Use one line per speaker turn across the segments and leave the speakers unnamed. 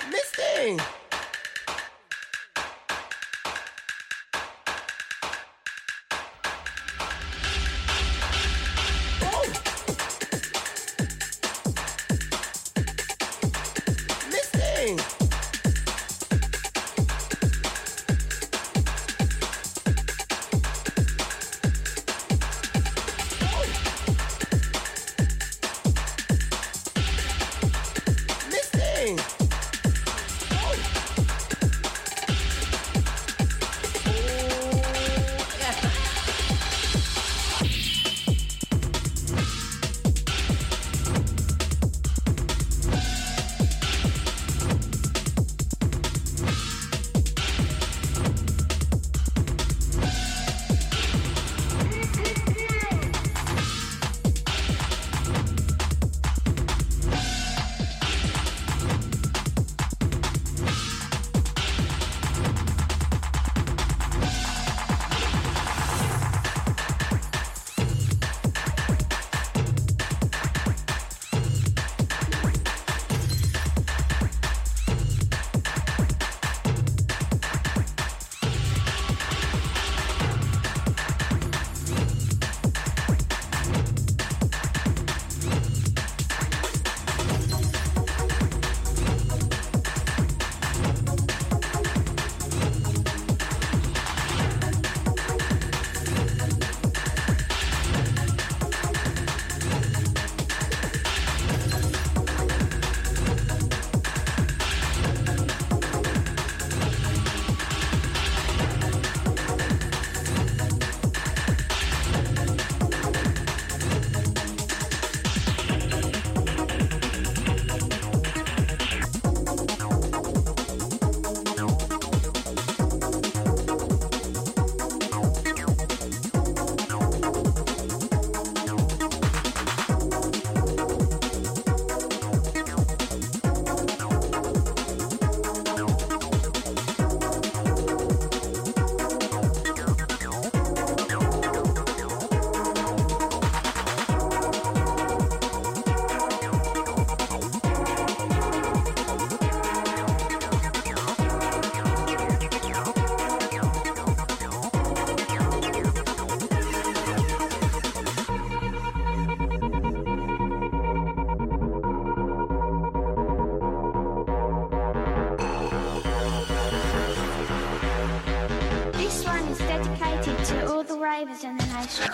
Misty!
ravers in the nation.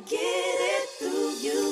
get it through you.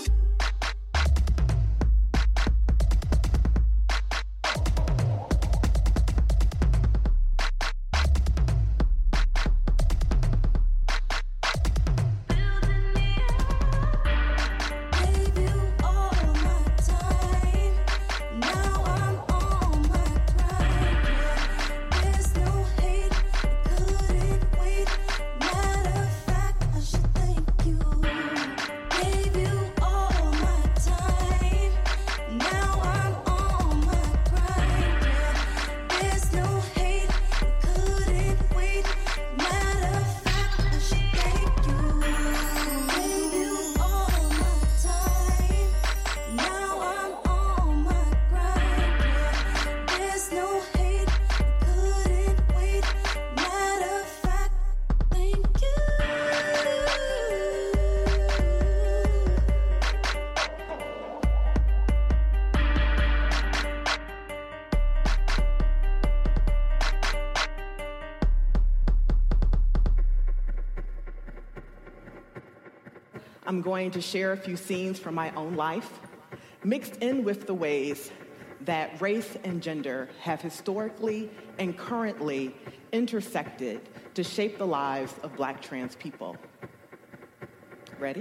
I'm going to share a few scenes from my own life, mixed in with the ways that race and gender have historically and currently intersected to shape the lives of Black trans people. Ready?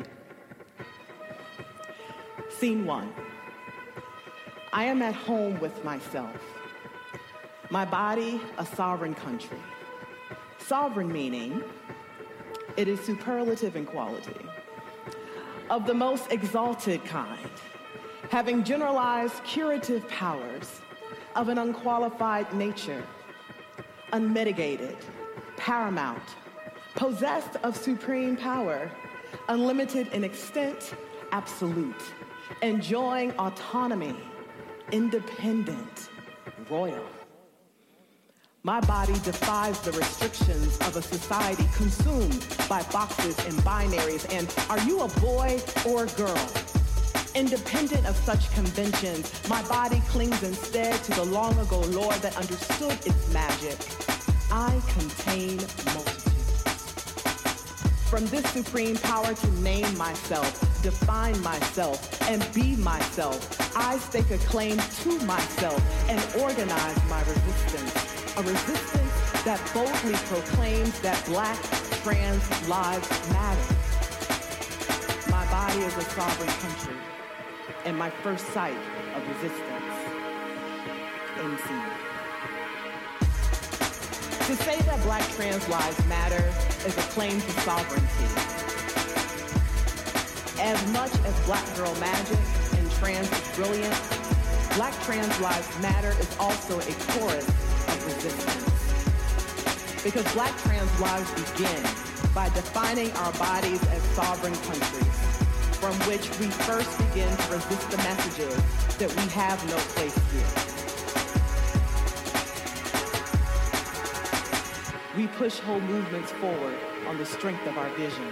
Scene 1. I am at home with myself. My body, a sovereign country. Sovereign meaning it is superlative in quality, of the most exalted kind, having generalized curative powers of an unqualified nature, unmitigated, paramount, possessed of supreme power, unlimited in extent, absolute, enjoying autonomy, independent, royal. My body defies the restrictions of a society consumed by boxes and binaries and are you a boy or a girl? Independent of such conventions, my body clings instead to the long ago lore that understood its magic. I contain multitudes. From this supreme power to name myself, define myself, and be myself, I stake a claim to myself and organize my resistance. A resistance that boldly proclaims that Black trans lives matter. My body is a sovereign country, and my first sight of resistance. End scene. To say that Black trans lives matter is a claim to sovereignty. As much as Black girl magic and trans is brilliant, Black trans lives matter is also a chorus resistance. Because Black trans lives begin by defining our bodies as sovereign countries, from which we first begin to resist the messages that we have no place here. We push whole movements forward on the strength of our vision.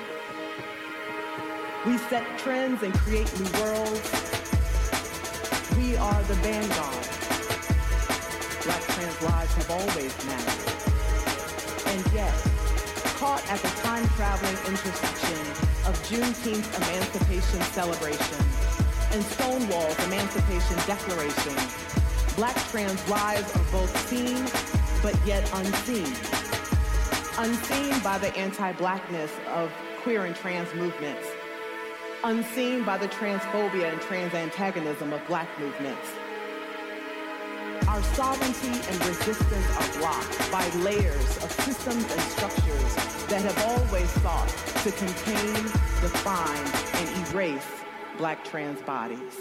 We set trends and create new worlds. We are the vanguard. Black trans lives have always mattered. And yet, caught at the time-traveling intersection of Juneteenth's Emancipation Celebration and Stonewall's Emancipation Declaration, Black trans lives are both seen, but yet unseen. Unseen by the anti-Blackness of queer and trans movements. Unseen by the transphobia and trans-antagonism of Black movements. Our sovereignty and resistance are blocked by layers of systems and structures that have always sought to contain, define, and erase Black trans bodies.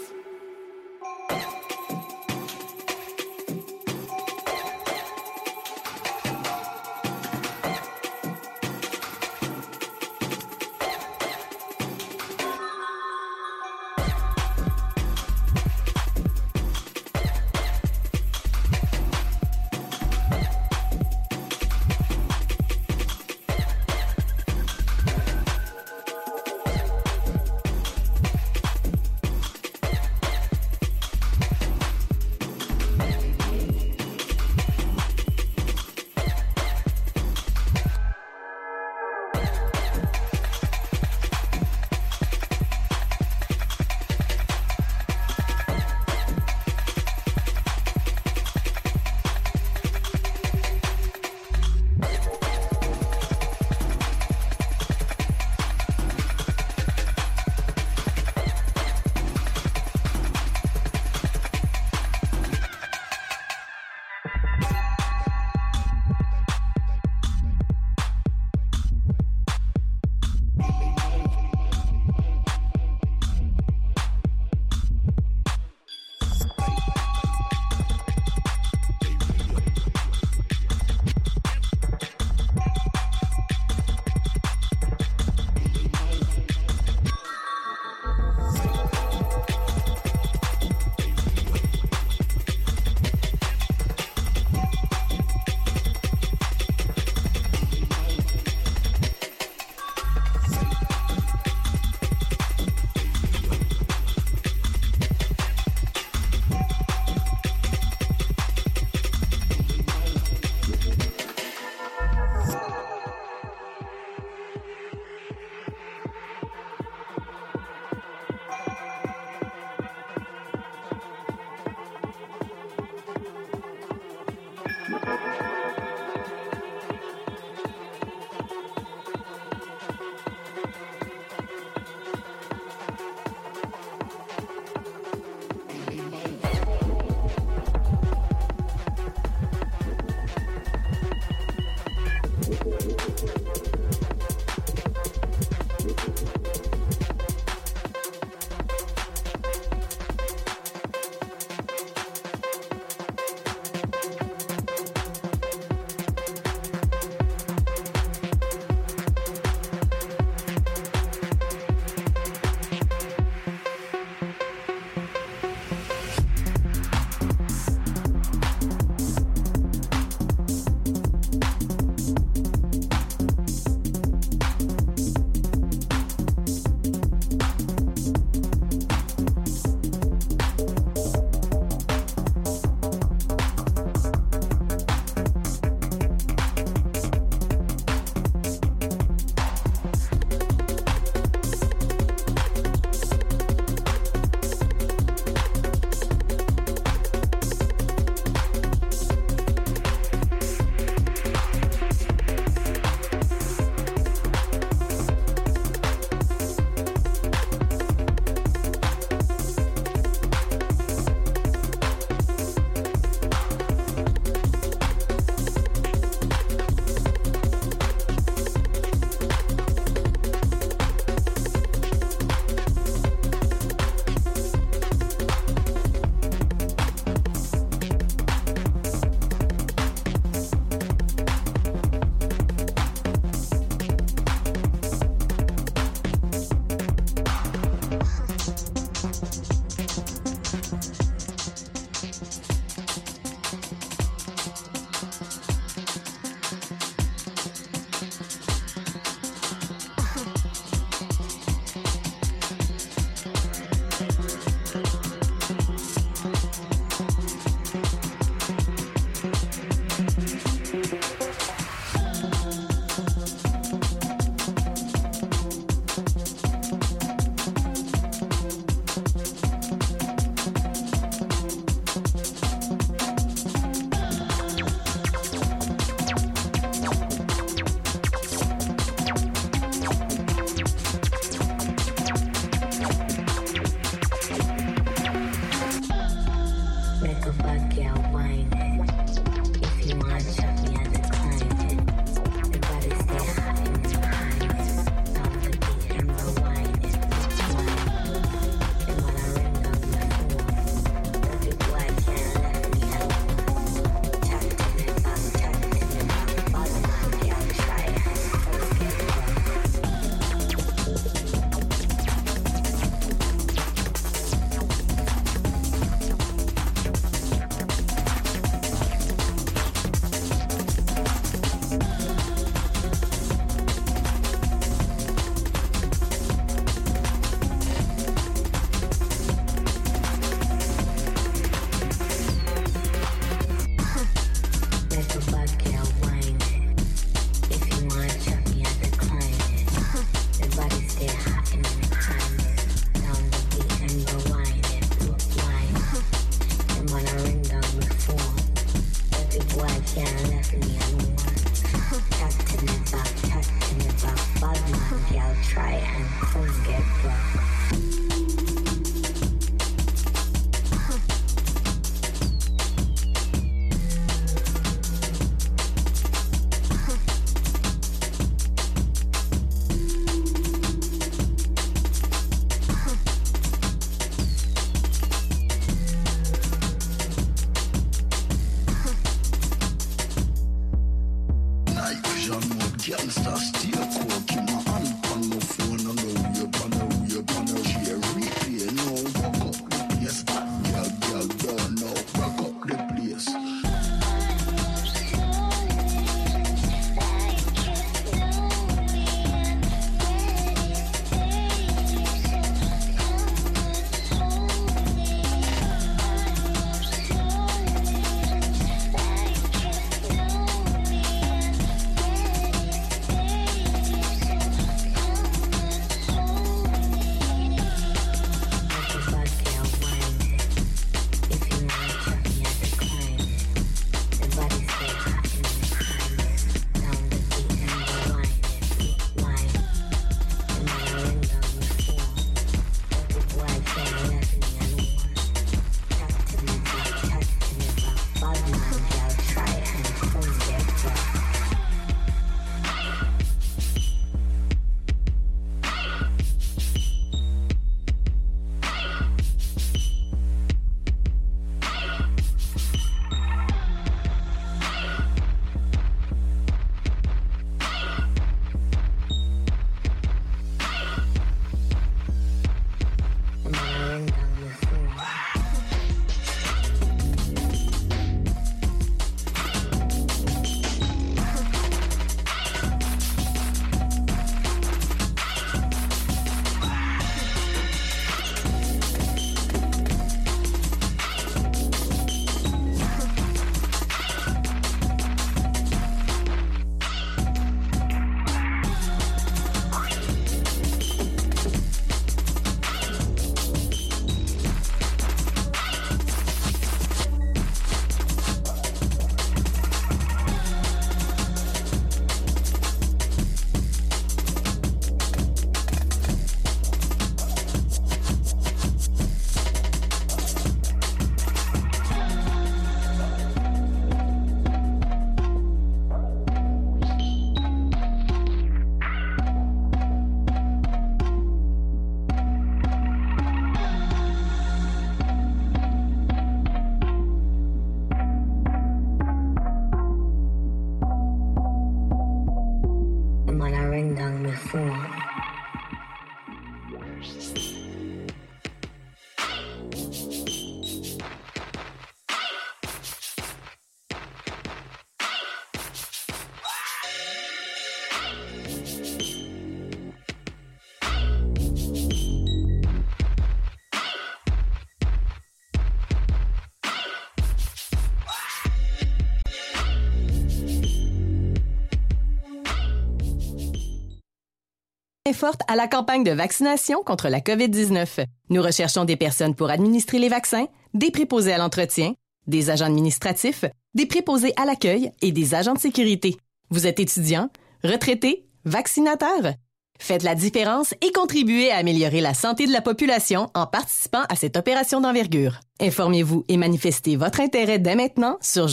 Forte à la campagne de vaccination contre la COVID-19. Nous recherchons des personnes pour administrer les vaccins, des préposés à l'entretien, des agents administratifs, des préposés à l'accueil et des agents de sécurité. Vous êtes étudiant, retraité, vaccinateur? Faites la différence et contribuez à améliorer la santé de la population en participant à cette opération d'envergure. Informez-vous et manifestez votre intérêt dès maintenant sur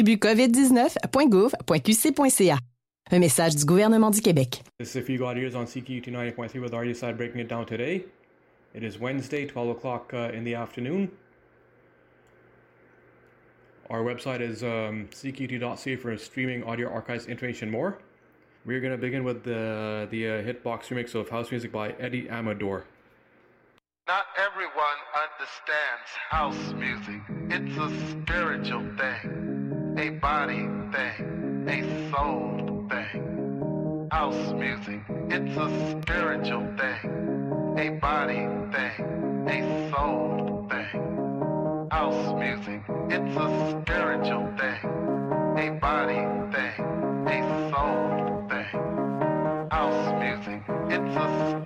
jecontribuecovid19.gouv.qc.ca. Un message du gouvernement du Québec.
This is a few God Ears on CKUT 90.3 with RU Side breaking it down today. It is Wednesday, 12 o'clock in the afternoon. Our website is cqut.ca for streaming audio archives, information, more. We're going to begin with the hitbox remix of house music by Eddie Amador.
Not everyone understands house music. It's a spiritual thing, a body thing, a soul thing. House music, it's a spiritual thing, a body thing, a soul thing. House music, it's a spiritual thing, a body thing, a soul thing. House music, it's a